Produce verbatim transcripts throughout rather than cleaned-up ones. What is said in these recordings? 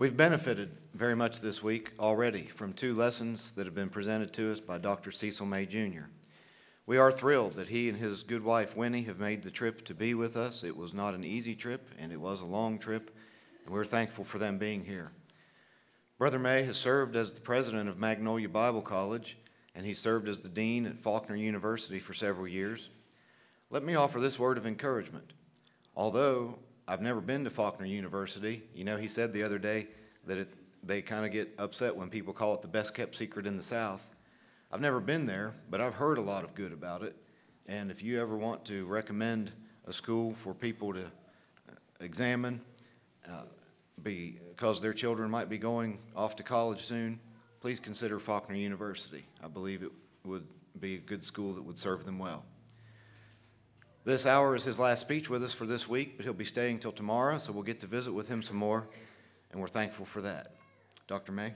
We've benefited very much this week already from two lessons that have been presented to us by Doctor Cecil May Junior We are thrilled that he and his good wife Winnie have made the trip to be with us. It was not an easy trip, and it was a long trip, and we're thankful for them being here. Brother May has served as the president of Magnolia Bible College, and he served as the dean at Faulkner University for several years. Let me offer this word of encouragement. Although I've never been to Faulkner University, you know, he said the other day that it, they kind of get upset when people call it the best-kept secret in the South. I've never been there, but I've heard a lot of good about it. And if you ever want to recommend a school for people to examine, uh, because their children might be going off to college soon, please consider Faulkner University. I believe it would be a good school that would serve them well. This hour is his last speech with us for this week, but he'll be staying till tomorrow, so we'll get to visit with him some more, and we're thankful for that. Doctor May?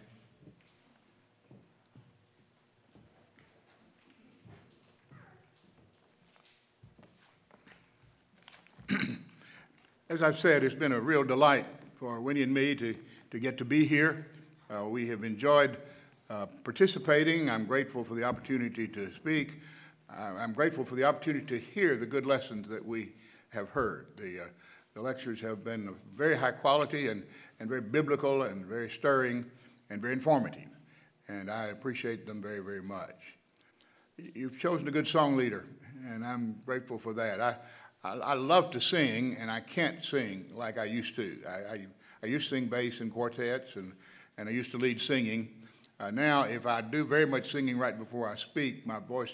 As I've said, it's been a real delight for Winnie and me to, to get to be here. Uh, we have enjoyed uh, participating. I'm grateful for the opportunity to speak. Uh, I'm grateful for the opportunity to hear the good lessons that we have heard. The, uh, the lectures have been of very high quality and, and very biblical and very stirring and very informative, and I appreciate them very, very much. You've chosen a good song leader, and I'm grateful for that. I, I, I love to sing, and I can't sing like I used to. I, I, I used to sing bass in quartets, and, and I used to lead singing. Uh, now, if I do very much singing right before I speak, my voice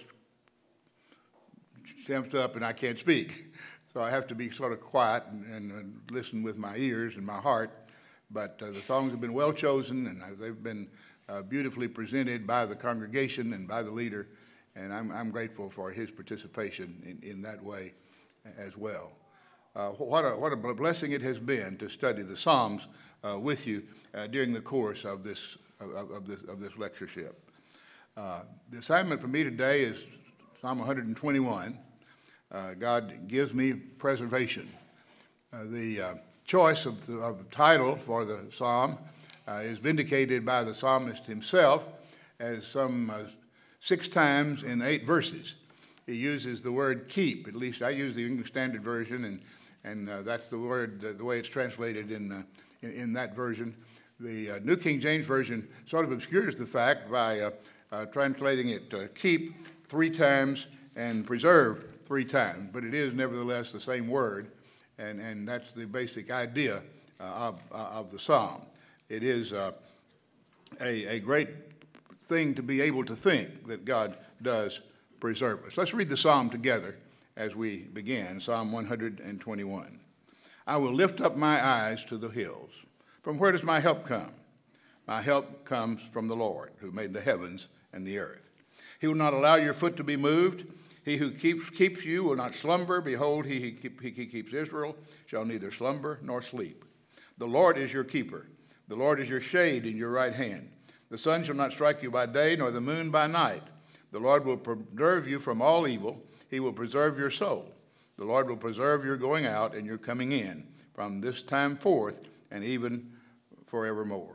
stems up and I can't speak. So I have to be sort of quiet and, and, and listen with my ears and my heart. But uh, the songs have been well chosen, and uh, they've been uh, beautifully presented by the congregation and by the leader, and I'm, I'm grateful for his participation in, in that way as well. Uh, what, a, what a blessing it has been to study the Psalms uh, with you uh, during the course of this, of, of this, of this lectureship. Uh, the assignment for me today is Psalm one hundred twenty-one. Uh, God gives me preservation. Uh, the uh, choice of the, of the title for the psalm uh, is vindicated by the psalmist himself as some uh, six times in eight verses. He uses the word keep. At least I use the English Standard Version, and, and uh, that's the word, uh, the way it's translated in, uh, in, in that version. The uh, New King James Version sort of obscures the fact by uh, uh, translating it uh, keep three times and preserve three times, but it is nevertheless the same word, and, and that's the basic idea uh, of, uh, of the psalm. It is uh, a, a great thing to be able to think that God does preserve us. Let's read the psalm together as we begin, Psalm one hundred twenty-one. I will lift up my eyes to the hills. From where does my help come? My help comes from the Lord, who made the heavens and the earth. He will not allow your foot to be moved. He who keeps keeps you will not slumber. Behold, he who keep, he keeps Israel shall neither slumber nor sleep. The Lord is your keeper. The Lord is your shade in your right hand. The sun shall not strike you by day, nor the moon by night. The Lord will preserve you from all evil. He will preserve your soul. The Lord will preserve your going out and your coming in from this time forth and even forevermore.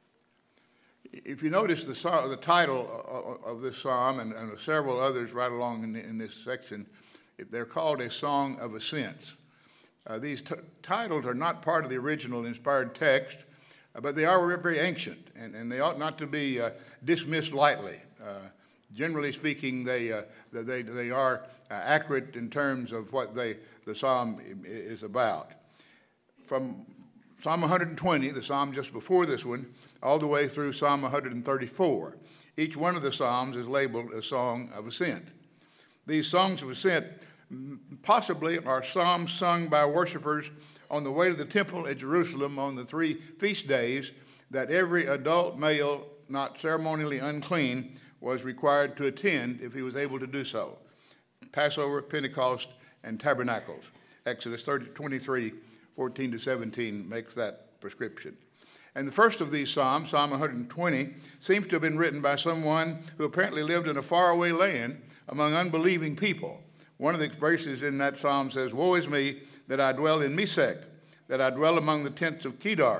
If you notice the, the title of this psalm and, and several others right along in, the, in this section, they're called a song of ascents. Uh, these t- titles are not part of the original inspired text, uh, but they are very ancient, and, and they ought not to be uh, dismissed lightly. Uh, generally speaking, they, uh, they, they are uh, accurate in terms of what they, the psalm is about. From Psalm one hundred twenty, the psalm just before this one, all the way through Psalm one hundred thirty-four. Each one of the psalms is labeled a song of ascent. These songs of ascent possibly are psalms sung by worshipers on the way to the temple at Jerusalem on the three feast days that every adult male not ceremonially unclean was required to attend if he was able to do so. Passover, Pentecost, and Tabernacles. Exodus twenty-three, fourteen to seventeen makes that prescription. And the first of these psalms, Psalm one hundred twenty, seems to have been written by someone who apparently lived in a faraway land among unbelieving people. One of the verses in that psalm says, "Woe is me that I dwell in Mesech, that I dwell among the tents of Kedar.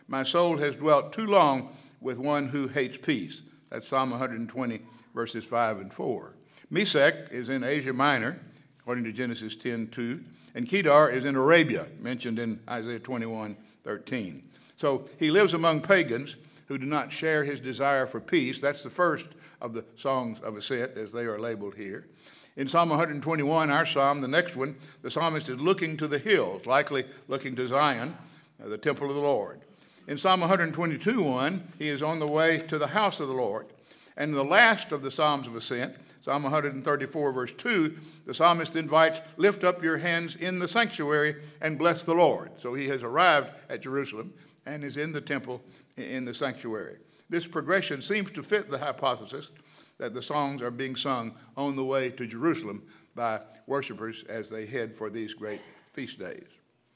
My soul has dwelt too long with one who hates peace. That's Psalm one hundred twenty, verses five and four. Meshech is in Asia Minor, according to Genesis ten two, and Kedar is in Arabia, mentioned in Isaiah twenty-one thirteen. So he lives among pagans who do not share his desire for peace. That's the first of the songs of ascent, as they are labeled here. In Psalm one hundred twenty-one, our psalm, the next one, the psalmist is looking to the hills, likely looking to Zion, uh, the temple of the Lord. In Psalm one hundred twenty-two one, he is on the way to the house of the Lord. And the last of the Psalms of Ascent, Psalm one hundred thirty-four, verse two, the psalmist invites, lift up your hands in the sanctuary and bless the Lord. So he has arrived at Jerusalem and is in the temple in the sanctuary. This progression seems to fit the hypothesis that the songs are being sung on the way to Jerusalem by worshipers as they head for these great feast days.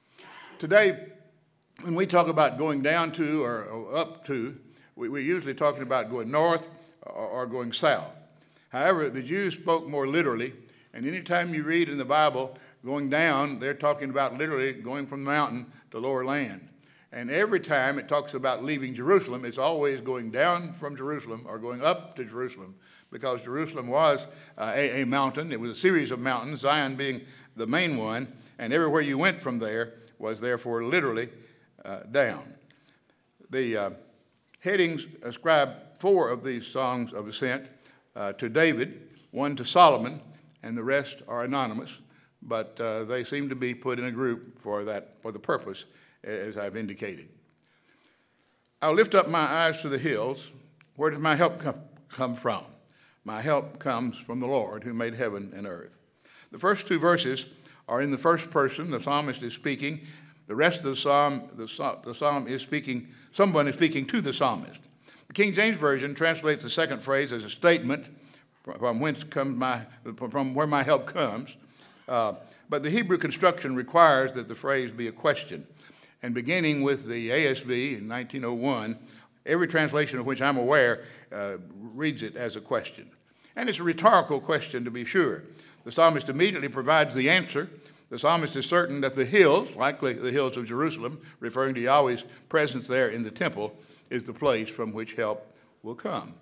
Today, when we talk about going down to or, or up to, we, we're usually talking about going north or, or going south. However, the Jews spoke more literally, and anytime you read in the Bible going down, they're talking about literally going from the mountain to lower land. And every time it talks about leaving Jerusalem, it's always going down from Jerusalem or going up to Jerusalem, because Jerusalem was uh, a, a mountain. It was a series of mountains, Zion being the main one, and everywhere you went from there was therefore literally uh, down. The uh, headings ascribe four of these songs of ascent uh, to David, one to Solomon, and the rest are anonymous, but uh, they seem to be put in a group for that, for the purpose, as I've indicated. I'll lift up my eyes to the hills. Where does my help come, come from? My help comes from the Lord who made heaven and earth. The first two verses are in the first person. The psalmist is speaking. The rest of the psalm, the, the psalm is speaking, someone is speaking to the psalmist. The King James Version translates the second phrase as a statement, from whence comes my, from where my help comes. Uh, but the Hebrew construction requires that the phrase be a question. And beginning with the A S V in nineteen oh one, every translation of which I'm aware uh, reads it as a question. And it's a rhetorical question, to be sure. The psalmist immediately provides the answer. The psalmist is certain that the hills, likely the hills of Jerusalem, referring to Yahweh's presence there in the temple, is the place from which help will come.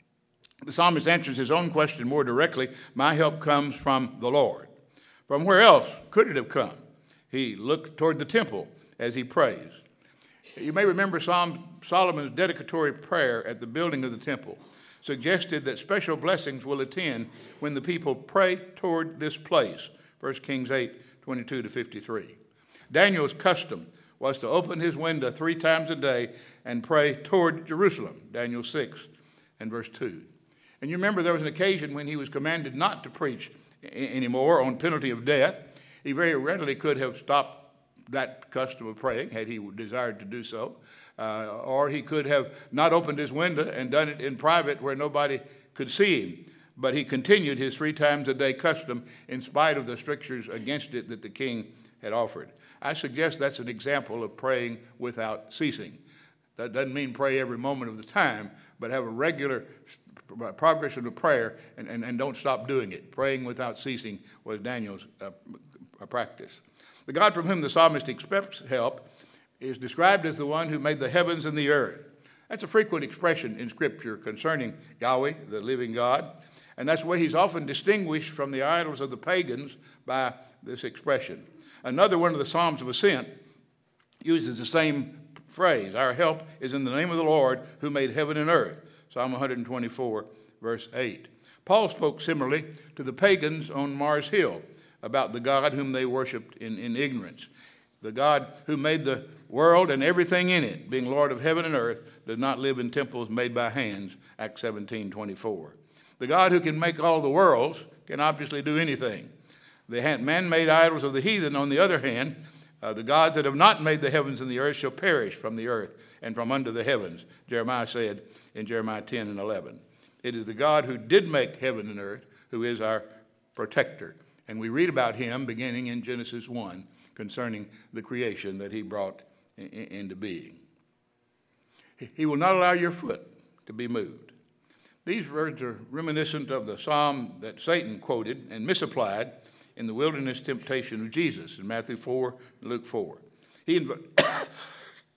The psalmist answers his own question more directly. My help comes from the Lord. From where else could it have come? He looked toward the temple as he prays. You may remember Psalm, Solomon's dedicatory prayer at the building of the temple suggested that special blessings will attend when the people pray toward this place, First Kings eight, twenty-two to fifty-three. Daniel's custom was to open his window three times a day and pray toward Jerusalem, Daniel six and verse two. And you remember there was an occasion when he was commanded not to preach anymore on penalty of death. He very readily could have stopped that custom of praying had he desired to do so, uh, or he could have not opened his window and done it in private where nobody could see him. But he continued his three times a day custom in spite of the strictures against it that the king had offered. I suggest that's an example of praying without ceasing. That doesn't mean pray every moment of the time, but have a regular progression of prayer and, and, and don't stop doing it. Praying without ceasing was Daniel's uh, practice. The God from whom the psalmist expects help is described as the one who made the heavens and the earth. That's a frequent expression in Scripture concerning Yahweh, the living God, and that's why he's often distinguished from the idols of the pagans by this expression. Another one of the Psalms of Ascent uses the same phrase. Our help is in the name of the Lord who made heaven and earth, Psalm one hundred twenty-four, verse eight. Paul spoke similarly to the pagans on Mars Hill about the God whom they worshiped in, in ignorance. The God who made the world and everything in it, being Lord of heaven and earth, does not live in temples made by hands, Acts seventeen twenty-four. The God who can make all the worlds can obviously do anything. The man-made idols of the heathen, on the other hand, uh, the gods that have not made the heavens and the earth shall perish from the earth and from under the heavens, Jeremiah said in Jeremiah ten and eleven. It is the God who did make heaven and earth who is our protector. And we read about him beginning in Genesis one concerning the creation that he brought in, in, into being. He will not allow your foot to be moved. These words are reminiscent of the psalm that Satan quoted and misapplied in the wilderness temptation of Jesus in Matthew four and Luke four. He, inv-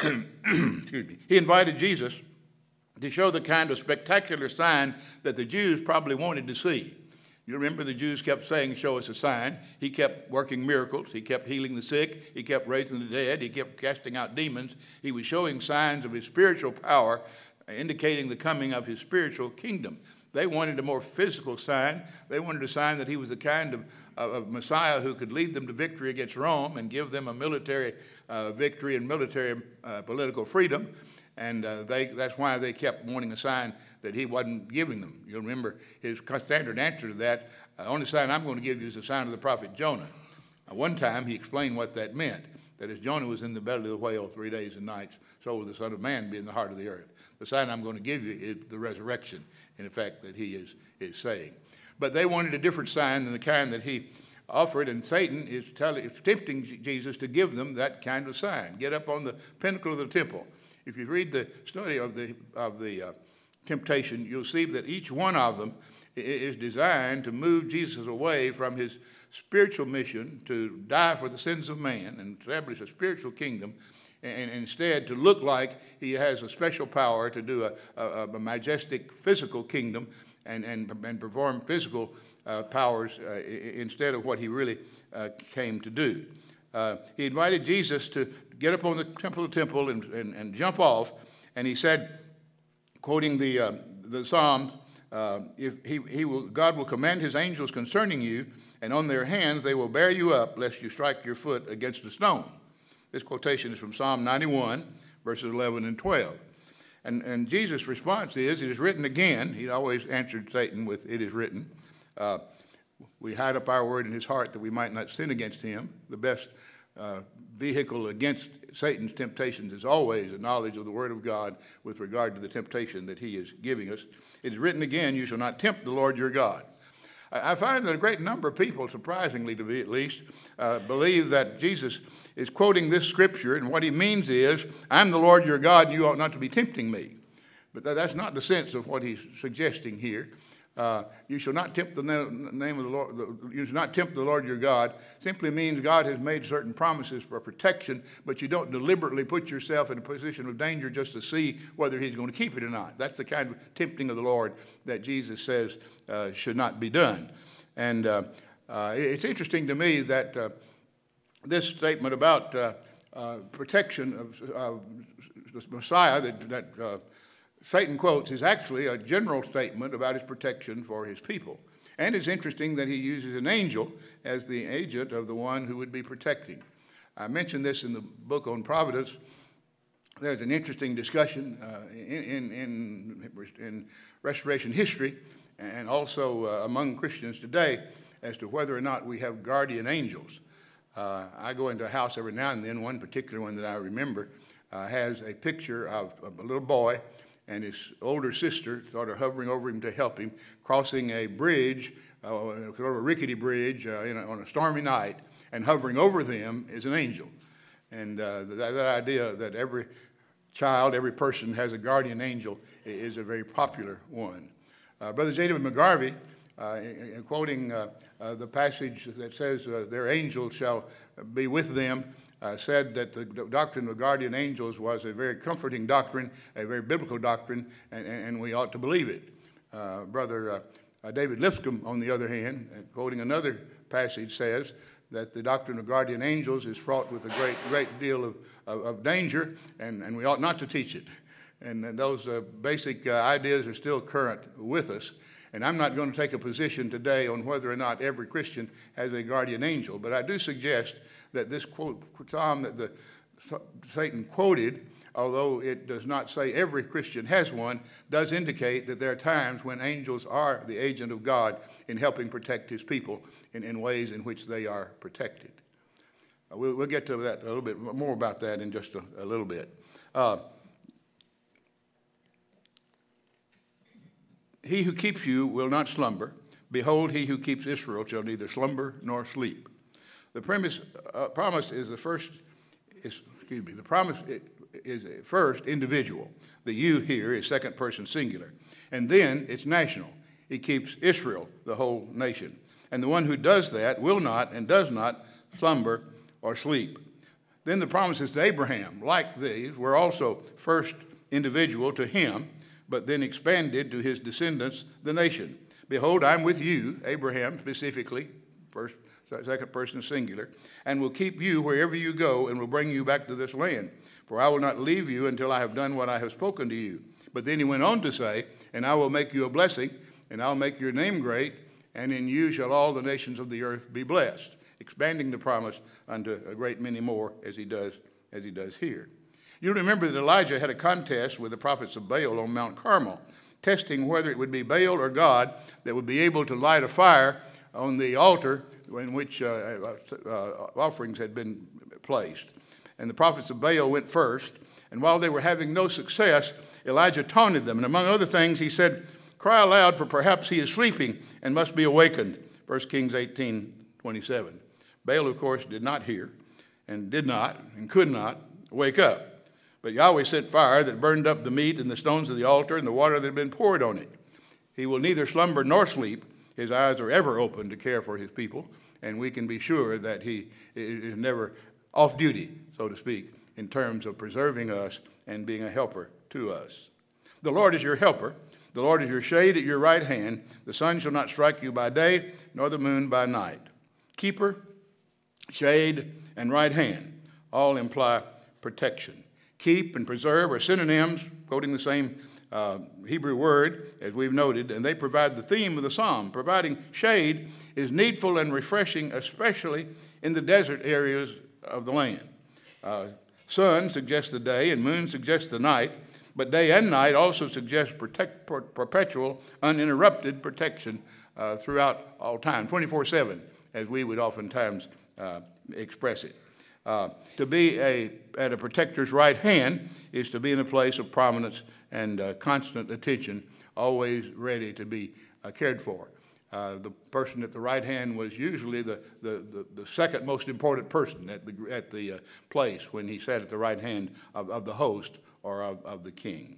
excuse me, he invited Jesus to show the kind of spectacular sign that the Jews probably wanted to see. You remember the Jews kept saying, show us a sign. He kept working miracles. He kept healing the sick. He kept raising the dead. He kept casting out demons. He was showing signs of his spiritual power, indicating the coming of his spiritual kingdom. They wanted a more physical sign. They wanted a sign that he was the kind of, of Messiah who could lead them to victory against Rome and give them a military uh, victory and military uh, political freedom. And uh, they, that's why they kept wanting a sign that he wasn't giving them. You'll remember his standard answer to that, the only sign I'm going to give you is the sign of the prophet Jonah. Now, one time he explained what that meant, that as Jonah was in the belly of the whale three days and nights, so will the Son of Man be in the heart of the earth. The sign I'm going to give you is the resurrection, in effect, that he is, is saying. But they wanted a different sign than the kind that he offered, and Satan is, telling, is tempting Jesus to give them that kind of sign. Get up on the pinnacle of the temple. If you read the study of the, of the uh, temptation, you'll see that each one of them is designed to move Jesus away from his spiritual mission to die for the sins of man and establish a spiritual kingdom, and instead to look like he has a special power to do a, a, a majestic physical kingdom and, and, and perform physical uh, powers uh, instead of what he really uh, came to do. Uh, he invited Jesus to get up on the temple of the temple and, and, and jump off, and he said, quoting the, uh, the Psalms, uh, if he, he will, God will command his angels concerning you, and on their hands they will bear you up, lest you strike your foot against a stone. This quotation is from Psalm ninety-one, verses eleven and twelve. And, and Jesus' response is, it is written again. He always answered Satan with, it is written. Uh, we hide up our word in his heart that we might not sin against him. The best uh, vehicle against Satan's temptations is always a knowledge of the word of God with regard to the temptation that he is giving us. It is written again, you shall not tempt the Lord your God. I find that a great number of people, surprisingly to me at least, uh, believe that Jesus is quoting this scripture, and what he means is, I'm the Lord your God, and you ought not to be tempting me. But that, that's not the sense of what he's suggesting here. Uh, you shall not tempt the name of the Lord. You shall not tempt the Lord your God. Simply means God has made certain promises for protection, but you don't deliberately put yourself in a position of danger just to see whether he's going to keep it or not. That's the kind of tempting of the Lord that Jesus says uh, should not be done. And uh, uh, it's interesting to me that uh, this statement about uh, uh, protection of uh, the Messiah that, that uh, Satan quotes is actually a general statement about his protection for his people. And it's interesting that he uses an angel as the agent of the one who would be protecting. I mentioned this in the book on Providence. There's an interesting discussion uh, in, in, in, in Restoration history and also uh, among Christians today as to whether or not we have guardian angels. Uh, I go into a house every now and then. One particular one that I remember uh, has a picture of, of a little boy and his older sister sort of hovering over him to help him, crossing a bridge, uh, sort of a rickety bridge uh, in a, on a stormy night, and hovering over them is an angel. And uh, that, that idea that every child, every person has a guardian angel is a very popular one. Uh, Brother J W McGarvey, uh, in, in quoting uh, uh, the passage that says, uh, their angels shall be with them, Uh, said that the doctrine of guardian angels was a very comforting doctrine, a very biblical doctrine, and, and we ought to believe it. Uh, Brother uh, uh, David Lipscomb, on the other hand, uh, quoting another passage, says that the doctrine of guardian angels is fraught with a great, great deal of, of, of danger, and, and we ought not to teach it. And, and those uh, basic uh, ideas are still current with us. And I'm not going to take a position today on whether or not every Christian has a guardian angel, but I do suggest that this quote, psalm that the, Satan quoted, although it does not say every Christian has one, does indicate that there are times when angels are the agent of God in helping protect his people in, in ways in which they are protected. Uh, we'll, we'll get to that a little bit more about that in just a, a little bit. Uh, he who keeps you will not slumber. Behold, he who keeps Israel shall neither slumber nor sleep. The premise, uh, promise is the first, is, excuse me, the promise is first individual. The you here is second person singular. And then it's national. He keeps Israel, the whole nation. And the one who does that will not and does not slumber or sleep. Then the promises to Abraham, like these, were also first individual to him, but then expanded to his descendants, the nation. Behold, I'm with you, Abraham specifically, first, second person singular, and will keep you wherever you go and will bring you back to this land. For I will not leave you until I have done what I have spoken to you. But then he went on to say, and I will make you a blessing, and I'll make your name great, and in you shall all the nations of the earth be blessed, expanding the promise unto a great many more, as he does, as he does here. You remember that Elijah had a contest with the prophets of Baal on Mount Carmel, testing whether it would be Baal or God that would be able to light a fire on the altar in which uh, uh, offerings had been placed. And the prophets of Baal went first, and while they were having no success, Elijah taunted them. And among other things, he said, "Cry aloud, for perhaps he is sleeping and must be awakened." First Kings eighteen twenty-seven. Baal, of course, did not hear and did not and could not wake up. But Yahweh sent fire that burned up the meat and the stones of the altar and the water that had been poured on it. He will neither slumber nor sleep. His eyes are ever open to care for his people, and we can be sure that he is never off duty, so to speak, in terms of preserving us and being a helper to us. The Lord is your helper. The Lord is your shade at your right hand. The sun shall not strike you by day, nor the moon by night. Keeper, shade, and right hand all imply protection. Keep and preserve are synonyms, quoting the same uh, Hebrew word, as we've noted, and they provide the theme of the psalm. Providing shade is needful and refreshing, especially in the desert areas of the land. Uh, sun suggests the day, and moon suggests the night, but day and night also suggest protect, per, perpetual, uninterrupted protection uh, throughout all time, twenty-four seven, as we would oftentimes uh, express it. Uh, to be a, at a protector's right hand is to be in a place of prominence and uh, constant attention, always ready to be uh, cared for. Uh, the person at the right hand was usually the, the, the, the second most important person at the, at the uh, place when he sat at the right hand of, of the host or of, of the king.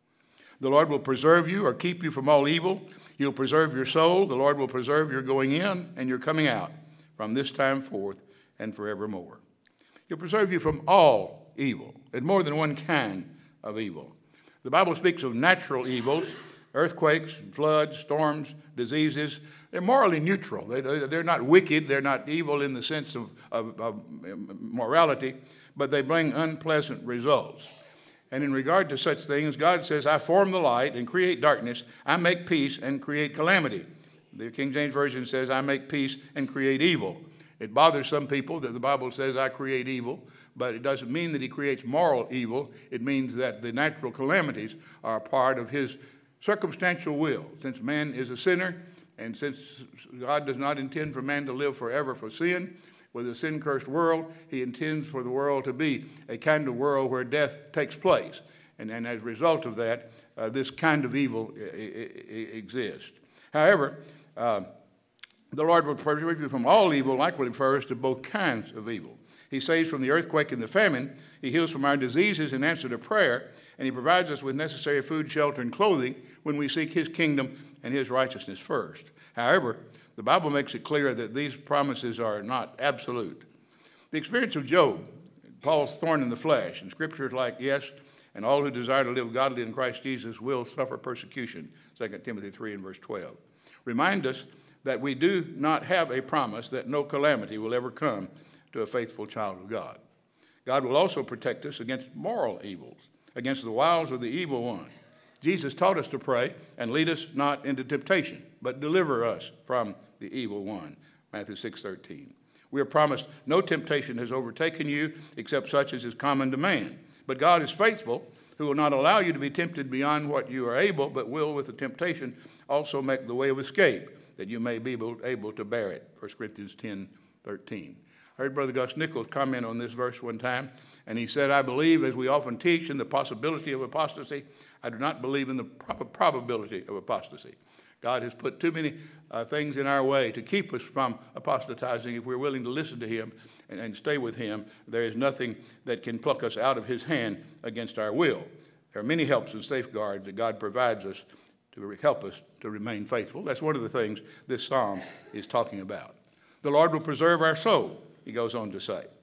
The Lord will preserve you or keep you from all evil. He'll preserve your soul. The Lord will preserve your going in and your coming out from this time forth and forevermore. He'll preserve you from all evil, and more than one kind of evil. The Bible speaks of natural evils, earthquakes, floods, storms, diseases. They're morally neutral. They, they're not wicked. They're not evil in the sense of, of, of morality, but they bring unpleasant results. And in regard to such things, God says, I form the light and create darkness. I make peace and create calamity. The King James Version says, I make peace and create evil. It bothers some people that the Bible says, I create evil, but it doesn't mean that he creates moral evil. It means that the natural calamities are a part of his circumstantial will. Since man is a sinner, and since God does not intend for man to live forever for sin, with a sin-cursed world, he intends for the world to be a kind of world where death takes place. And, and as a result of that, uh, this kind of evil I- I- exists. However, uh, the Lord will preserve you from all evil, likely refers to both kinds of evil. He saves from the earthquake and the famine. He heals from our diseases in answer to prayer. And he provides us with necessary food, shelter, and clothing when we seek his kingdom and his righteousness first. However, the Bible makes it clear that these promises are not absolute. The experience of Job, Paul's thorn in the flesh, and scriptures like, yes, and all who desire to live godly in Christ Jesus will suffer persecution, Second Timothy three and verse twelve, remind us that we do not have a promise that no calamity will ever come to a faithful child of God. God will also protect us against moral evils, against the wiles of the evil one. Jesus taught us to pray and lead us not into temptation, but deliver us from the evil one, Matthew six thirteen. We are promised no temptation has overtaken you except such as is common to man. But God is faithful, who will not allow you to be tempted beyond what you are able, but will with the temptation also make the way of escape, that you may be able, able to bear it, First Corinthians ten thirteen. I heard Brother Gus Nichols comment on this verse one time, and he said, I believe, as we often teach, in the possibility of apostasy. I do not believe in the prob- probability of apostasy. God has put too many uh, things in our way to keep us from apostatizing. If we're willing to listen to him and, and stay with him, there is nothing that can pluck us out of his hand against our will. There are many helps and safeguards that God provides us to help us to remain faithful. That's one of the things this psalm is talking about. The Lord will preserve our soul, he goes on to say.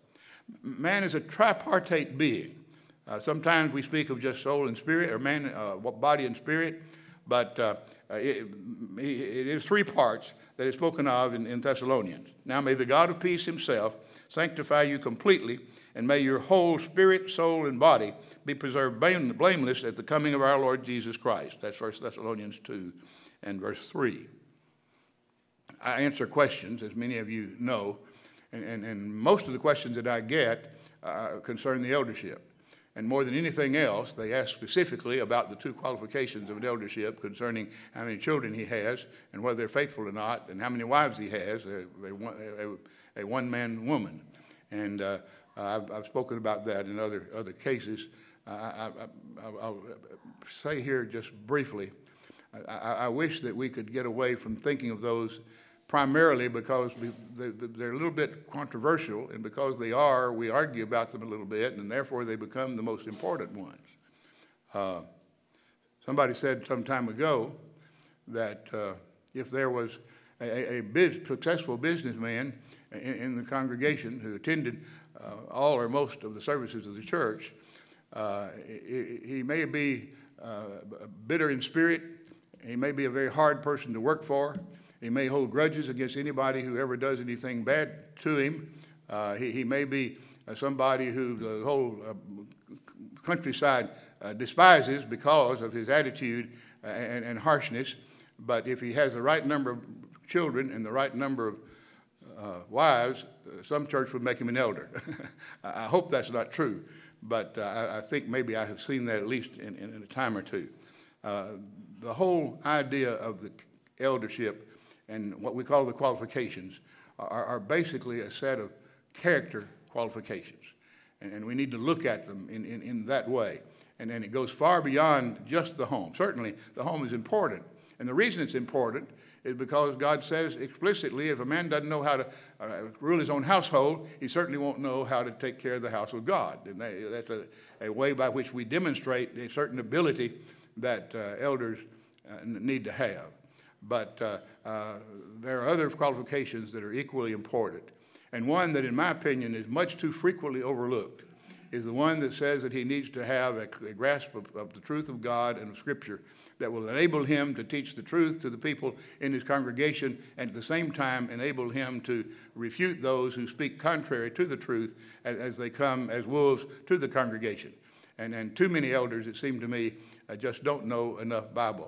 Man is a tripartite being. Uh, sometimes we speak of just soul and spirit, or man, uh, body and spirit, but uh, it, it is three parts that is spoken of in, in Thessalonians. Now may the God of peace himself sanctify you completely, and may your whole spirit, soul, and body be preserved blameless at the coming of our Lord Jesus Christ. That's First Thessalonians two and verse three. I answer questions, as many of you know, and, and, and most of the questions that I get uh, concern the eldership. And more than anything else, they ask specifically about the two qualifications of an eldership concerning how many children he has and whether they're faithful or not, and how many wives he has, a, a, a one-man woman. And uh, I've, I've spoken about that in other, other cases. I, I, I, I'll say here just briefly, I, I wish that we could get away from thinking of those primarily because we, they, they're a little bit controversial, and because they are, we argue about them a little bit, and therefore they become the most important ones. Uh, somebody said some time ago that uh, if there was a, a biz, successful businessman in, in the congregation who attended uh, all or most of the services of the church, uh, he, he may be uh, bitter in spirit, he may be a very hard person to work for, he may hold grudges against anybody who ever does anything bad to him. Uh, he, he may be uh, somebody who the whole uh, countryside uh, despises because of his attitude and, and harshness. But if he has the right number of children and the right number of uh, wives, uh, some church would make him an elder. I hope that's not true, but uh, I, I think maybe I have seen that at least in, in, in a time or two. Uh, the whole idea of the eldership and what we call the qualifications are, are basically a set of character qualifications. And, and we need to look at them in, in, in that way. And then it goes far beyond just the home. Certainly, the home is important. And the reason it's important is because God says explicitly if a man doesn't know how to uh, rule his own household, he certainly won't know how to take care of the house of God. And they, that's a, a way by which we demonstrate a certain ability that uh, elders uh, need to have. But uh, uh, there are other qualifications that are equally important. And one that, in my opinion, is much too frequently overlooked is the one that says that he needs to have a, a grasp of, of the truth of God and of Scripture that will enable him to teach the truth to the people in his congregation, and at the same time enable him to refute those who speak contrary to the truth as, as they come as wolves to the congregation. And, and too many elders, it seems to me, uh, just don't know enough Bible.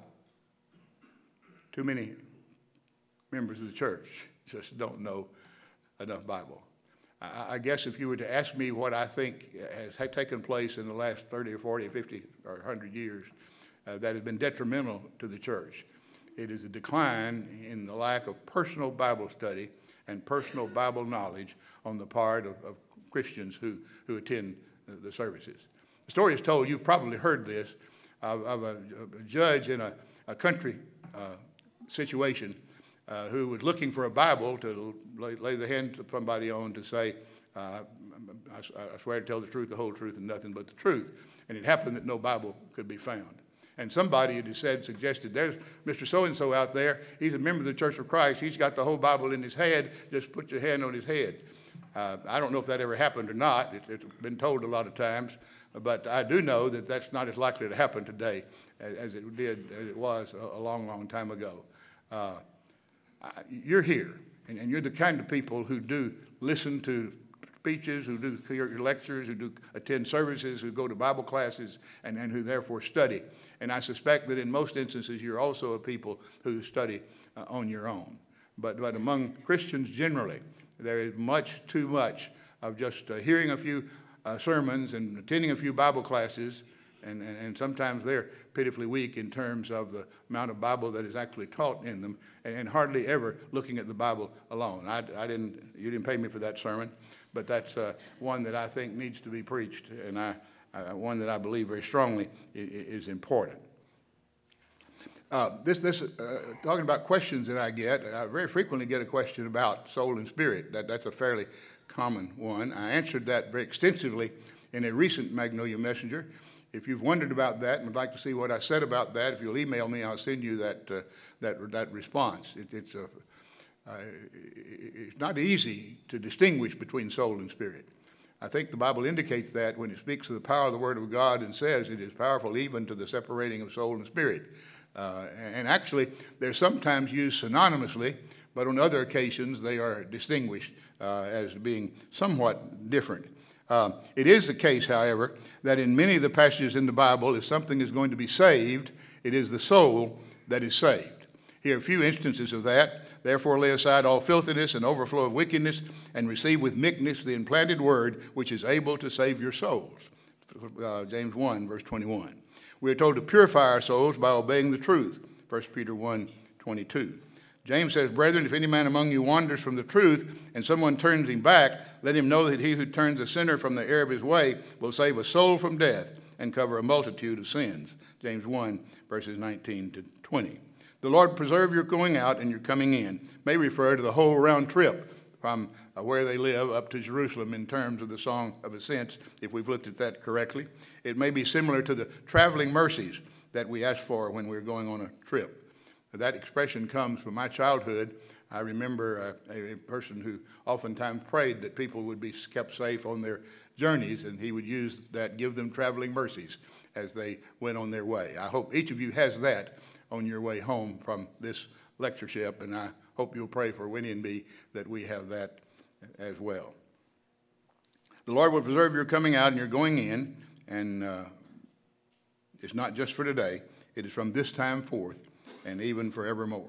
Too many members of the church just don't know enough Bible. I, I guess if you were to ask me what I think has taken place in the last thirty or forty or fifty or one hundred years uh, that has been detrimental to the church, it is a decline in the lack of personal Bible study and personal Bible knowledge on the part of, of Christians who, who attend the services. The story is told, you've probably heard this, of, of a, a judge in a, a country uh, situation uh, who was looking for a Bible to lay, lay the hand of somebody on to say, uh, I, I swear to tell the truth, the whole truth, and nothing but the truth. And it happened that no Bible could be found. And somebody, it is said, suggested, there's Mister So-and-so out there. He's a member of the Church of Christ. He's got the whole Bible in his head. Just put your hand on his head. Uh, I don't know if that ever happened or not. It, it's been told a lot of times. But I do know that that's not as likely to happen today as, as it did, as it was a, a long, long time ago. Uh, I, you're here, and, and you're the kind of people who do listen to speeches, who do hear lectures, who do attend services, who go to Bible classes, and, and who therefore study. And I suspect that in most instances you're also a people who study uh, on your own. But, but among Christians generally, there is much too much of just uh, hearing a few uh, sermons and attending a few Bible classes, and, and, and sometimes they're pitifully weak in terms of the amount of Bible that is actually taught in them, and, and hardly ever looking at the Bible alone. I, I didn't, you didn't pay me for that sermon, but that's uh, one that I think needs to be preached, and I, I, one that I believe very strongly is, is important. Uh, this, this uh, talking about questions that I get, I very frequently get a question about soul and spirit. That, that's a fairly common one. I answered that very extensively in a recent Magnolia Messenger. If you've wondered about that and would like to see what I said about that, if you'll email me, I'll send you that uh, that that response. It, it's a uh, it's not easy to distinguish between soul and spirit. I think the Bible indicates that when it speaks of the power of the Word of God and says it is powerful even to the separating of soul and spirit. Uh, and actually, they're sometimes used synonymously, but on other occasions they are distinguished uh, as being somewhat different. Uh, it is the case, however, that in many of the passages in the Bible, if something is going to be saved, it is the soul that is saved. Here are a few instances of that. Therefore lay aside all filthiness and overflow of wickedness, and receive with meekness the implanted word, which is able to save your souls. Uh, James one, verse twenty-one. We are told to purify our souls by obeying the truth. First Peter one, twenty-two. James says, brethren, if any man among you wanders from the truth, and someone turns him back, let him know that he who turns a sinner from the error of his way will save a soul from death and cover a multitude of sins. James one, verses nineteen to twenty. The Lord preserve your going out and your coming in may refer to the whole round trip from uh, where they live up to Jerusalem in terms of the Song of Ascents, if we've looked at that correctly. It may be similar to the traveling mercies that we ask for when we're going on a trip. That expression comes from my childhood. I remember uh, a, a person who oftentimes prayed that people would be kept safe on their journeys, and he would use that, give them traveling mercies as they went on their way. I hope each of you has that on your way home from this lectureship, and I hope you'll pray for Winnie and me that we have that as well. The Lord will preserve your coming out and your going in, and uh, it's not just for today. It is from this time forth and even forevermore.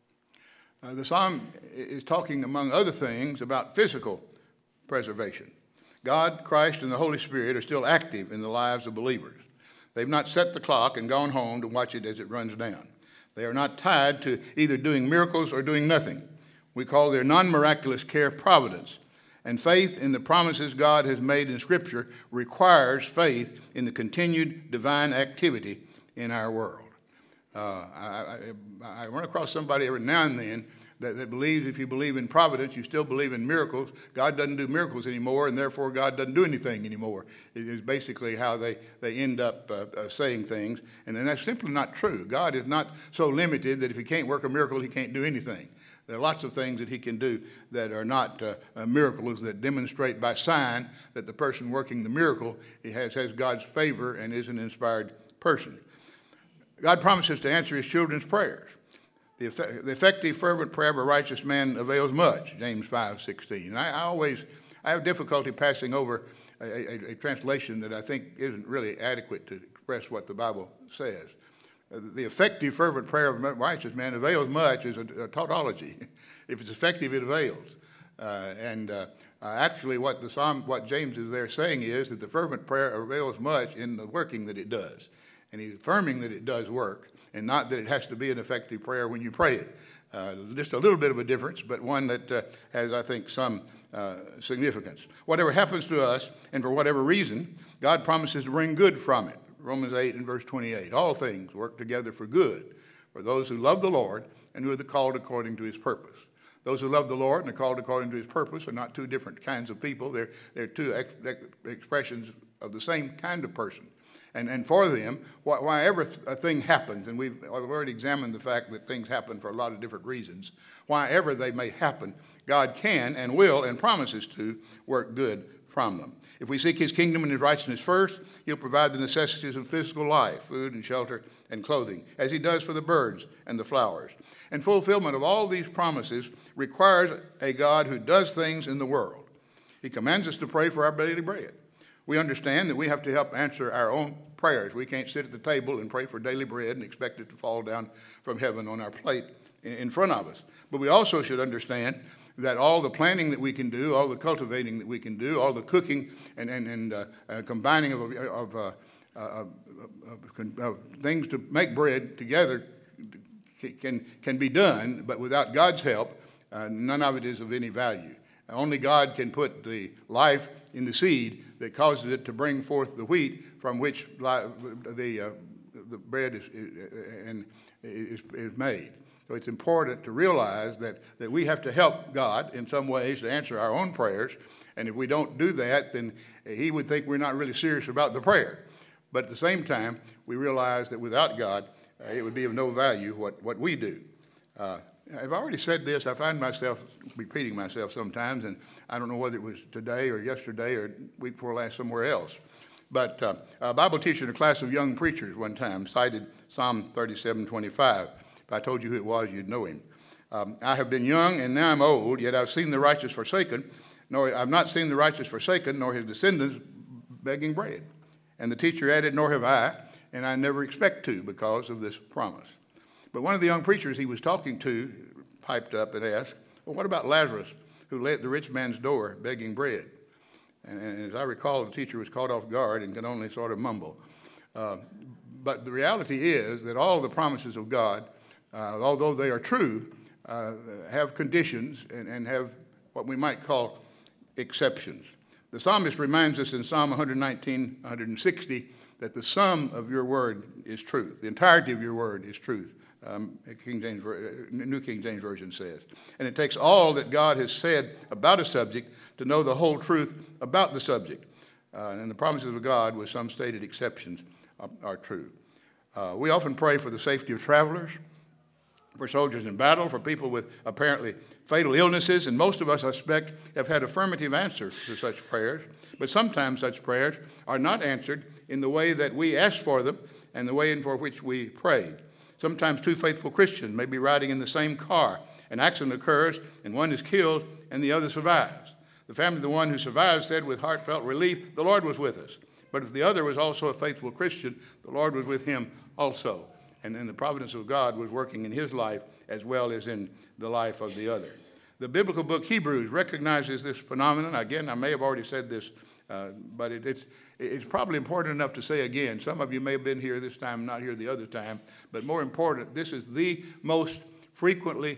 Uh, the psalm is talking, among other things, about physical preservation. God, Christ, and the Holy Spirit are still active in the lives of believers. They've not set the clock and gone home to watch it as it runs down. They are not tied to either doing miracles or doing nothing. We call their non-miraculous care providence. And faith in the promises God has made in Scripture requires faith in the continued divine activity in our world. Uh, I, I, I run across somebody every now and then that, that believes if you believe in providence, you still believe in miracles. God doesn't do miracles anymore, and therefore God doesn't do anything anymore. It is basically how they, they end up uh, uh, saying things. And, and that's simply not true. God is not so limited that if he can't work a miracle, he can't do anything. There are lots of things that he can do that are not uh, uh, miracles, that demonstrate by sign that the person working the miracle he has, has God's favor and is an inspired person. God promises to answer his children's prayers. The, effect, the effective, fervent prayer of a righteous man avails much, James five sixteen. And I, I always, I have difficulty passing over a, a, a translation that I think isn't really adequate to express what the Bible says. Uh, the effective, fervent prayer of a righteous man avails much is a, a tautology. If it's effective, it avails. Uh, and uh, uh, actually what the Psalm, what James is there saying is that the fervent prayer avails much in the working that it does. And he's affirming that it does work, and not that it has to be an effective prayer when you pray it. Uh, just a little bit of a difference, but one that uh, has, I think, some uh, significance. Whatever happens to us, and for whatever reason, God promises to bring good from it. Romans eight and verse twenty-eight. All things work together for good for those who love the Lord and who are called according to his purpose. Those who love the Lord and are called according to his purpose are not two different kinds of people. They're, they're two ex- ex- expressions of the same kind of person. And, and for them, wh- whenever a thing happens, and we've, I've already examined the fact that things happen for a lot of different reasons, whenever they may happen, God can and will and promises to work good from them. If we seek his kingdom and his righteousness first, he'll provide the necessities of physical life, food and shelter and clothing, as he does for the birds and the flowers. And fulfillment of all these promises requires a God who does things in the world. He commands us to pray for our daily bread. We understand that we have to help answer our own prayers. We can't sit at the table and pray for daily bread and expect it to fall down from heaven on our plate in front of us. But we also should understand that all the planting that we can do, all the cultivating that we can do, all the cooking and, and, and uh, uh, combining of, of, uh, uh, of, of, of things to make bread together can, can be done, but without God's help, uh, none of it is of any value. Only God can put the life in the seed that causes it to bring forth the wheat from which li- the, uh, the bread is, is, is, is made. So it's important to realize that, that we have to help God in some ways to answer our own prayers. And if we don't do that, then he would think we're not really serious about the prayer. But at the same time, we realize that without God, uh, it would be of no value what, what we do. Uh, I've already said this. I find myself repeating myself sometimes, and I don't know whether it was today or yesterday or week before last somewhere else. But uh, a Bible teacher in a class of young preachers one time cited Psalm thirty-seven twenty-five. If I told you who it was, you'd know him. Um, I have been young, and now I'm old, yet I've seen the righteous forsaken, nor I've not seen the righteous forsaken, nor his descendants begging bread. And the teacher added, nor have I, and I never expect to because of this promise. But one of the young preachers he was talking to piped up and asked, well, what about Lazarus, who lay at the rich man's door begging bread? And, and as I recall, the teacher was caught off guard and could only sort of mumble. Uh, but the reality is that all the promises of God, uh, although they are true, uh, have conditions and, and have what we might call exceptions. The psalmist reminds us in Psalm one nineteen, one sixty, that the sum of your word is truth. The entirety of your word is truth. Um, King James, New King James Version says. And it takes all that God has said about a subject to know the whole truth about the subject. Uh, and the promises of God, with some stated exceptions, are, are true. Uh, we often pray for the safety of travelers, for soldiers in battle, for people with apparently fatal illnesses, and most of us, I suspect, have had affirmative answers to such prayers. But sometimes such prayers are not answered in the way that we asked for them and the way in for which we prayed. Sometimes two faithful Christians may be riding in the same car. An accident occurs, and one is killed, and the other survives. The family of the one who survives said with heartfelt relief, the Lord was with us. But if the other was also a faithful Christian, the Lord was with him also. And then the providence of God was working in his life as well as in the life of the other. The biblical book Hebrews recognizes this phenomenon. Again, I may have already said this, uh, but it, it's, it's probably important enough to say again. Some of you may have been here this time, not here the other time, but more important, this is the most frequently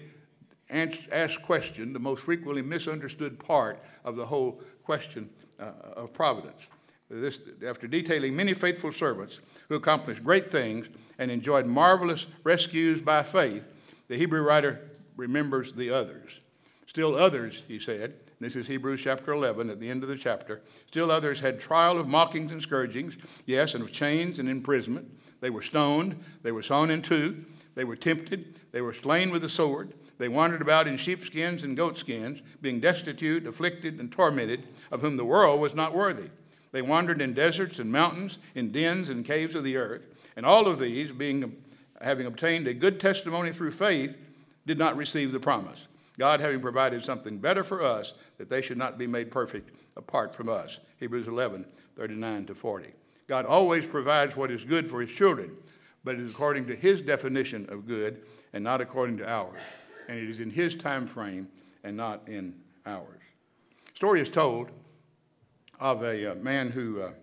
asked question, the most frequently misunderstood part of the whole question uh, of providence. This, after detailing many faithful servants who accomplished great things and enjoyed marvelous rescues by faith, the Hebrew writer remembers the others. Still others, he said, this is Hebrews chapter eleven at the end of the chapter, still others had trial of mockings and scourgings, yes, and of chains and imprisonment. They were stoned, they were sawn in two, they were tempted, they were slain with the sword, they wandered about in sheepskins and goatskins, being destitute, afflicted, and tormented, of whom the world was not worthy. They wandered in deserts and mountains, in dens and caves of the earth, and all of these, being having obtained a good testimony through faith, did not receive the promise. God having provided something better for us, that they should not be made perfect apart from us. Hebrews eleven, thirty-nine to forty. God always provides what is good for his children, but it is according to his definition of good and not according to ours. And it is in his time frame and not in ours. Story is told of a uh, man who uh,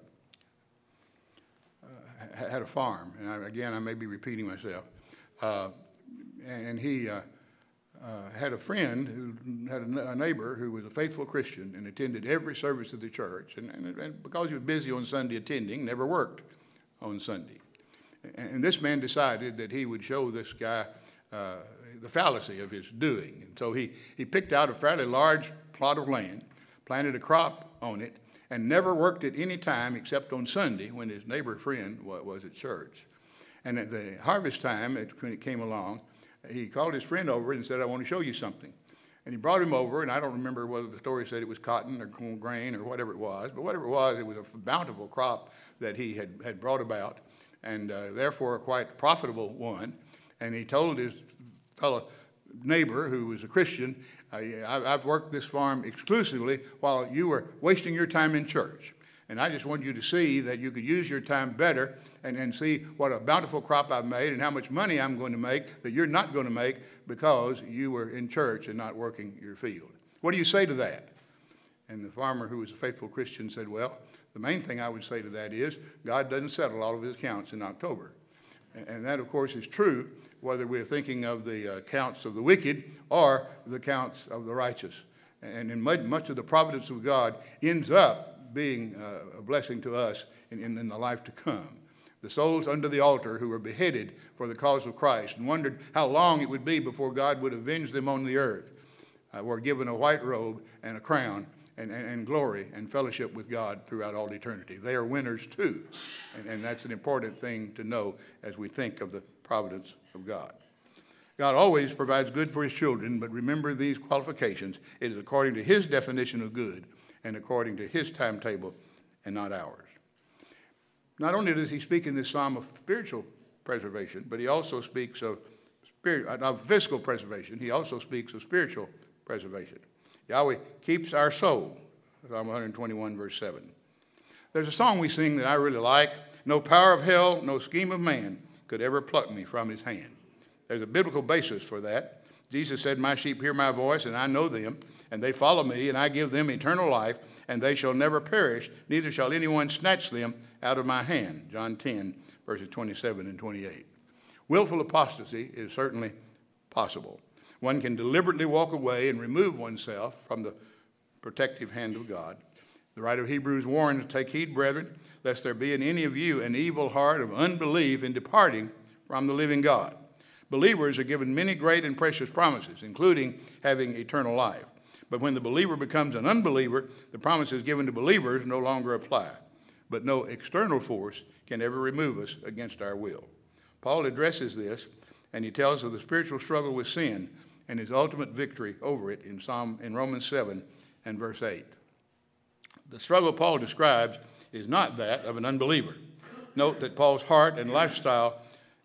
uh, had a farm. And I, again, I may be repeating myself. Uh, and he uh, uh, had a friend who had a, a neighbor who was a faithful Christian and attended every service of the church. And, and, and because he was busy on Sunday attending, never worked on Sunday. And, and this man decided that he would show this guy uh, the fallacy of his doing. And so he, he picked out a fairly large plot of land, planted a crop on it, and never worked at any time except on Sunday when his neighbor friend was, was at church. And at the harvest time, when it came along, he called his friend over and said, I want to show you something. And he brought him over, and I don't remember whether the story said it was cotton or grain or whatever it was, but whatever it was, it was a bountiful crop that he had, had brought about, and uh, therefore a quite profitable one. And he told his fellow neighbor, who was a Christian, uh, I've worked this farm exclusively while you were wasting your time in church. And I just want you to see that you could use your time better and, and see what a bountiful crop I've made and how much money I'm going to make that you're not going to make because you were in church and not working your field. What do you say to that? And the farmer, who was a faithful Christian, said, well, the main thing I would say to that is God doesn't settle all of his accounts in October. And that, of course, is true whether we're thinking of the accounts of the wicked or the accounts of the righteous. And in much of the providence of God ends up being uh, a blessing to us in, in, in the life to come. The souls under the altar who were beheaded for the cause of Christ and wondered how long it would be before God would avenge them on the earth uh, were given a white robe and a crown and, and, and glory and fellowship with God throughout all eternity. They are winners too, and, and that's an important thing to know as we think of the providence of God. God always provides good for his children, but remember these qualifications. It is according to his definition of good and according to his timetable and not ours. Not only does he speak in this psalm of spiritual preservation, but he also speaks of, spirit, of physical preservation. He also speaks of spiritual preservation. Yahweh keeps our soul, Psalm one twenty-one, verse seven. There's a song we sing that I really like. No power of hell, no scheme of man could ever pluck me from his hand. There's a biblical basis for that. Jesus said, my sheep hear my voice, and I know them, and they follow me, and I give them eternal life, and they shall never perish, neither shall anyone snatch them out of my hand. John ten, verses twenty-seven and twenty-eight. Willful apostasy is certainly possible. One can deliberately walk away and remove oneself from the protective hand of God. The writer of Hebrews warns, take heed, brethren, lest there be in any of you an evil heart of unbelief in departing from the living God. Believers are given many great and precious promises, including having eternal life. But when the believer becomes an unbeliever, the promises given to believers no longer apply. But no external force can ever remove us against our will. Paul addresses this, and he tells of the spiritual struggle with sin and his ultimate victory over it in Psalm in Romans seven and verse eight. The struggle Paul describes is not that of an unbeliever. Note that Paul's heart and lifestyle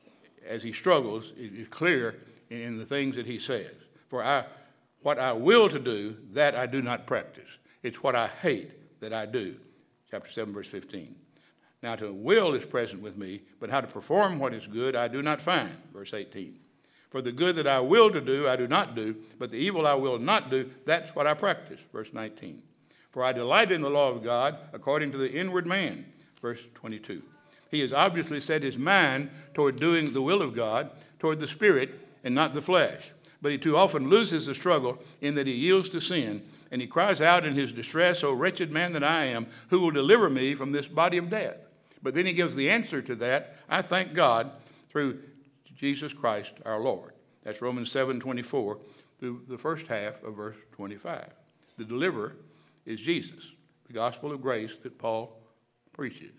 as he struggles is clear in the things that he says. For I, what I will to do, that I do not practice. It's what I hate that I do. Chapter seven, verse fifteen. Now to will is present with me, but how to perform what is good I do not find. Verse eighteen. For the good that I will to do, I do not do, but the evil I will not do, that's what I practice. Verse nineteen. For I delight in the law of God according to the inward man. Verse twenty-two. He has obviously set his mind toward doing the will of God, toward the Spirit and not the flesh. But he too often loses the struggle in that he yields to sin, and he cries out in his distress, O wretched man that I am, who will deliver me from this body of death? But then he gives the answer to that, I thank God through Jesus Christ our Lord. That's Romans seven twenty-four through the first half of verse twenty-five. The deliverer is Jesus, the gospel of grace that Paul preaches.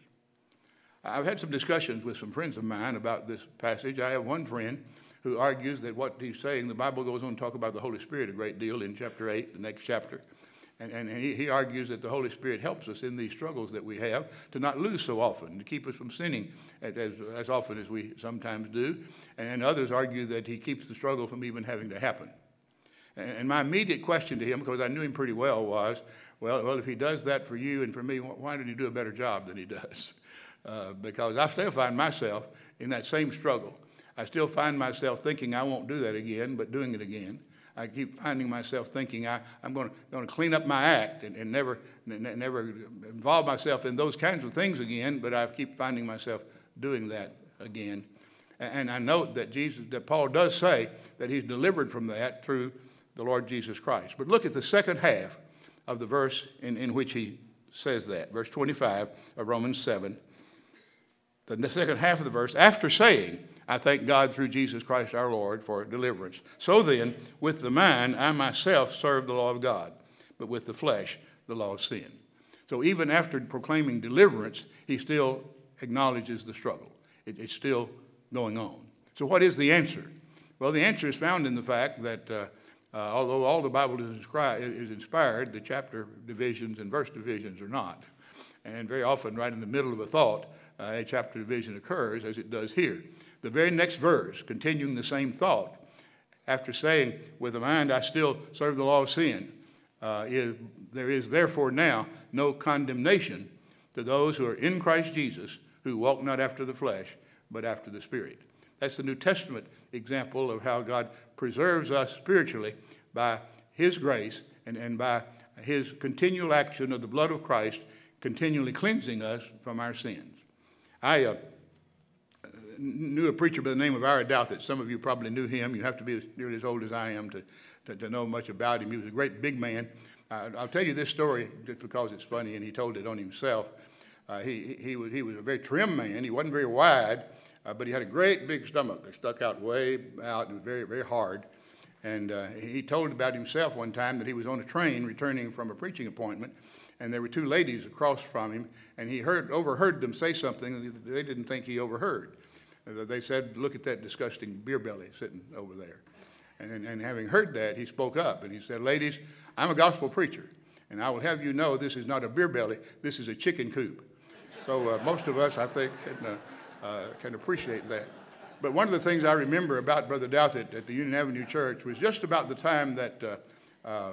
I've had some discussions with some friends of mine about this passage. I have one friend who argues that what he's saying, the Bible goes on to talk about the Holy Spirit a great deal in chapter eight, the next chapter. And, and, and he, he argues that the Holy Spirit helps us in these struggles that we have to not lose so often, to keep us from sinning as, as often as we sometimes do. And others argue that he keeps the struggle from even having to happen. And, and my immediate question to him, because I knew him pretty well, was, well, well, if he does that for you and for me, why did he do a better job than he does? Uh, because I still find myself in that same struggle. I still find myself thinking I won't do that again, but doing it again. I keep finding myself thinking I, I'm going to clean up my act and, and never, n- never involve myself in those kinds of things again, but I keep finding myself doing that again. And, and I note that Jesus, that Paul does say that he's delivered from that through the Lord Jesus Christ. But look at the second half of the verse in, in which he says that, verse twenty-five of Romans seven. The second half of the verse, after saying, I thank God through Jesus Christ our Lord for deliverance. So then, with the mind, I myself serve the law of God, but with the flesh, the law of sin. So even after proclaiming deliverance, he still acknowledges the struggle. It, it's still going on. So what is the answer? Well, the answer is found in the fact that uh, uh, although all the Bible is, inscri- is inspired, the chapter divisions and verse divisions are not. And very often, right in the middle of a thought, uh, a chapter division occurs, as it does here. The very next verse, continuing the same thought, after saying, with the mind I still serve the law of sin, uh, is, there is therefore now no condemnation to those who are in Christ Jesus, who walk not after the flesh, but after the Spirit. That's the New Testament example of how God preserves us spiritually by his grace and, and by his continual action of the blood of Christ, continually cleansing us from our sins. I uh, knew a preacher by the name of Ira Douthit. Some of you probably knew him. You have to be as, nearly as old as I am to, to, to know much about him. He was a great big man. Uh, I'll tell you this story just because it's funny, and he told it on himself. Uh, he, he, was, he was a very trim man. He wasn't very wide, uh, but he had a great big stomach that stuck out way out and was very, very hard. And uh, he told about himself one time that he was on a train returning from a preaching appointment, and there were two ladies across from him, and he heard overheard them say something they didn't think he overheard. Uh, They said, look at that disgusting beer belly sitting over there. And, and, and having heard that, he spoke up and he said, ladies, I'm a gospel preacher, and I will have you know this is not a beer belly, this is a chicken coop. So uh, most of us, I think, can, uh, uh, can appreciate that. But one of the things I remember about Brother Douthit at the Union Avenue Church was just about the time that uh, uh,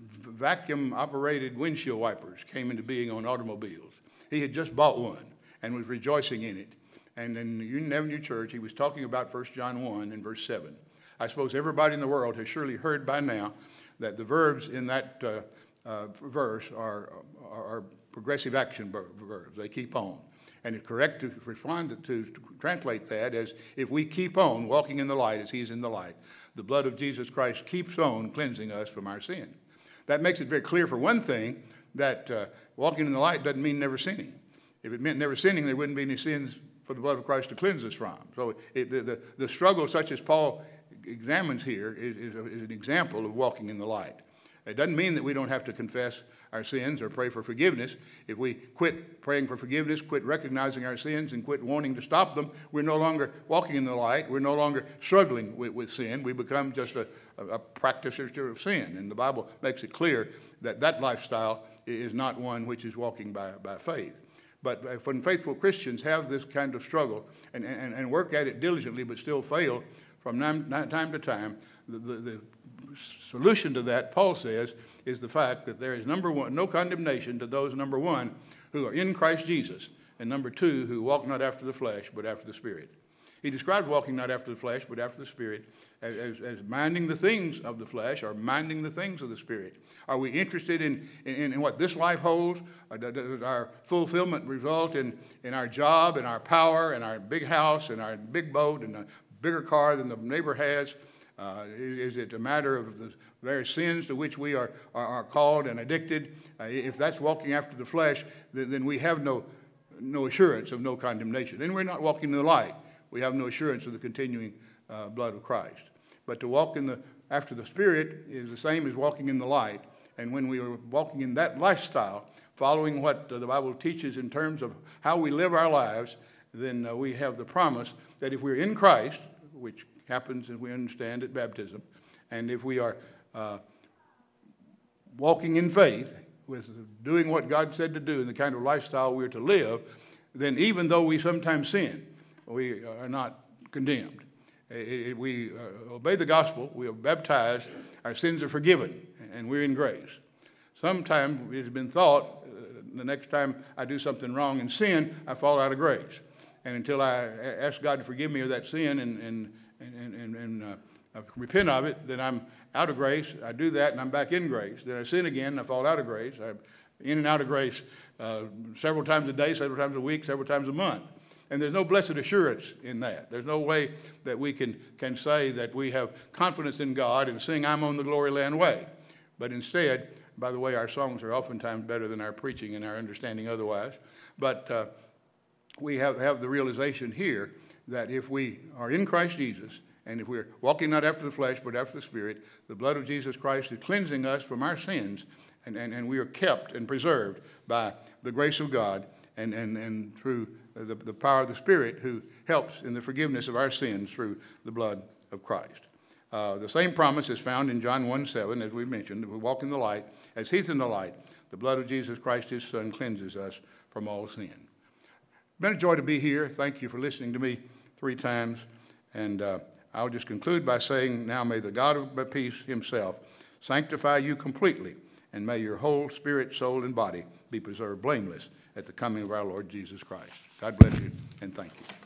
vacuum-operated windshield wipers came into being on automobiles. He had just bought one and was rejoicing in it. And in the Union Avenue Church, he was talking about First John one and verse seven. I suppose everybody in the world has surely heard by now that the verbs in that uh, uh, verse are, are, are progressive action verbs. They keep on. And it's correct to respond to, to, to translate that as if we keep on walking in the light as he's in the light, the blood of Jesus Christ keeps on cleansing us from our sin. That makes it very clear, for one thing, that uh, walking in the light doesn't mean never sinning. If it meant never sinning, there wouldn't be any sins for the blood of Christ to cleanse us from. So it, the, the, the struggle such as Paul examines here is, is, a, is an example of walking in the light. It doesn't mean that we don't have to confess our sins or pray for forgiveness. If we quit praying for forgiveness, quit recognizing our sins, and quit wanting to stop them, we're no longer walking in the light. We're no longer struggling with, with sin. We become just a, a, a practitioner of sin. And the Bible makes it clear that that lifestyle is not one which is walking by, by faith. But when faithful Christians have this kind of struggle and, and, and work at it diligently but still fail from time to time, the, the, the solution to that, Paul says, is the fact that there is, number one, no condemnation to those, number one, who are in Christ Jesus, and number two, who walk not after the flesh, but after the Spirit. He described walking not after the flesh, but after the Spirit, as, as, as minding the things of the flesh or minding the things of the Spirit. Are we interested in, in, in what this life holds? Or does our fulfillment result in, in our job and our power and our big house and our big boat and a bigger car than the neighbor has? Uh, is, is it a matter of the various sins to which we are, are, are called and addicted? Uh, if that's walking after the flesh, then, then we have no, no assurance of no condemnation. Then we're not walking in the light. We have no assurance of the continuing uh, blood of Christ. But to walk in the, after the Spirit is the same as walking in the light. And when we are walking in that lifestyle, following what uh, the Bible teaches in terms of how we live our lives, then uh, we have the promise that if we're in Christ, which happens as we understand at baptism, and if we are uh, walking in faith, with doing what God said to do and the kind of lifestyle we're to live, then even though we sometimes sin, we are not condemned. It, it, we uh, obey the gospel, we are baptized, our sins are forgiven, and we're in grace. Sometimes it has been thought, uh, the next time I do something wrong and sin, I fall out of grace. And until I ask God to forgive me of that sin and, and, and, and, and uh, repent of it, then I'm out of grace. I do that, and I'm back in grace. Then I sin again, and I fall out of grace. I'm in and out of grace uh, several times a day, several times a week, several times a month. And there's no blessed assurance in that. There's no way that we can, can say that we have confidence in God and sing, I'm on the glory land way. But instead, by the way, our songs are oftentimes better than our preaching and our understanding otherwise. But uh, we have, have the realization here that if we are in Christ Jesus, and if we're walking not after the flesh, but after the Spirit, the blood of Jesus Christ is cleansing us from our sins, and, and, and we are kept and preserved by the grace of God and, and, and through the, the power of the Spirit who helps in the forgiveness of our sins through the blood of Christ. Uh, the same promise is found in John one seven, as we mentioned. We walk in the light. As he's in the light, the blood of Jesus Christ, his Son, cleanses us from all sin. It's been a joy to be here. Thank you for listening to me three times. And uh, I'll just conclude by saying, now may the God of peace himself sanctify you completely, and may your whole spirit, soul, and body be preserved blameless at the coming of our Lord Jesus Christ. God bless you, and thank you.